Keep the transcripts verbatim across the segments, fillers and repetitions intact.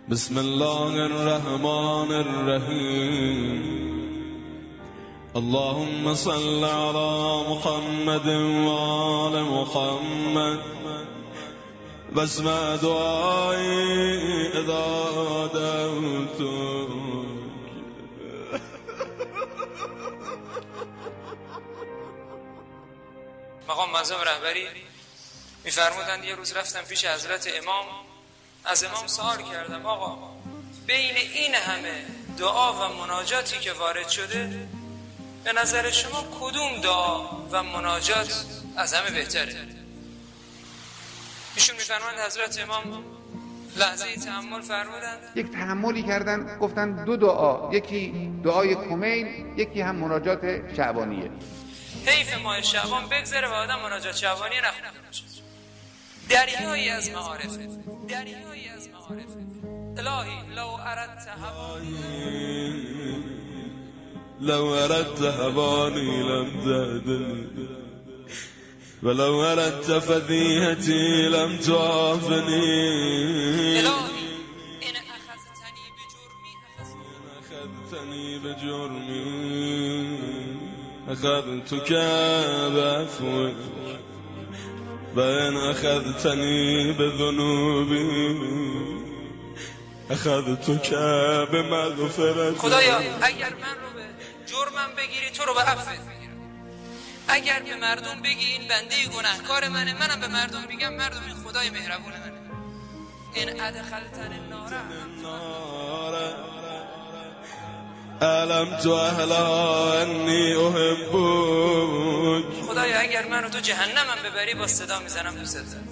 بسم الله الرحمن الرحیم اللهم صل على محمد وآل محمد واسمع دعایی اذا دعوتك. مقام معظم رهبری میفرمودند یه روز رفتم پیش حضرت امام، از امام سوال کردم آقا بین این همه دعا و مناجاتی که وارد شده به نظر شما کدوم دعا و مناجات از همه بهتره؟ ایشون میفرمایند حضرت امام لحظه تأمل فرمودند، یک تأملی کردن گفتن دو دعا، یکی دعای کمیل، یکی هم مناجات شعبانیه. حیف ماه شعبان بگذره و آدم مناجات شعبانی نخونده باشه. دریایی از معارف، دریایی از معارف. الهی لو اردت هوانی لو اردت هوانی لم تهدنی ولو اردت فضیحتی لم تعافنی. الهی این اخذتنی اخذتنی بجرمی اخذتک بعفوک و ان اخذتنی بذنوبی اخذتک بمغفرت. خدایا اگر من رو به جرمم بگیری تو رو به عفوت میگیرم، اگر به مردم بگی این بنده گناهکار منه، منم به مردم میگم مردم این خدای مهربون منه. این ادخلتن النار علمت اهلها انی احبک. خدایا اگر منو تو جهنمم ببری با صدا میزنم دوست دارم.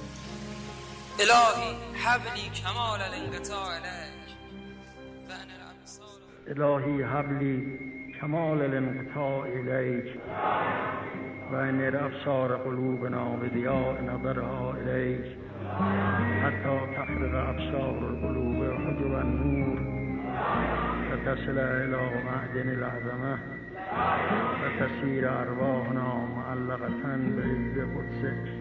الهی حبلی کمال الانقطاع الیک و ان الابصار. الهی حبلی کمال الانقطاع الیک و ان الابصار قلوبنا بضیاء نظرها الیک حتی تخرق ابصار القلوب حجب النور و تصل الى معدن العظمه و تسیر ارواحنا معلقه بعز قدسک.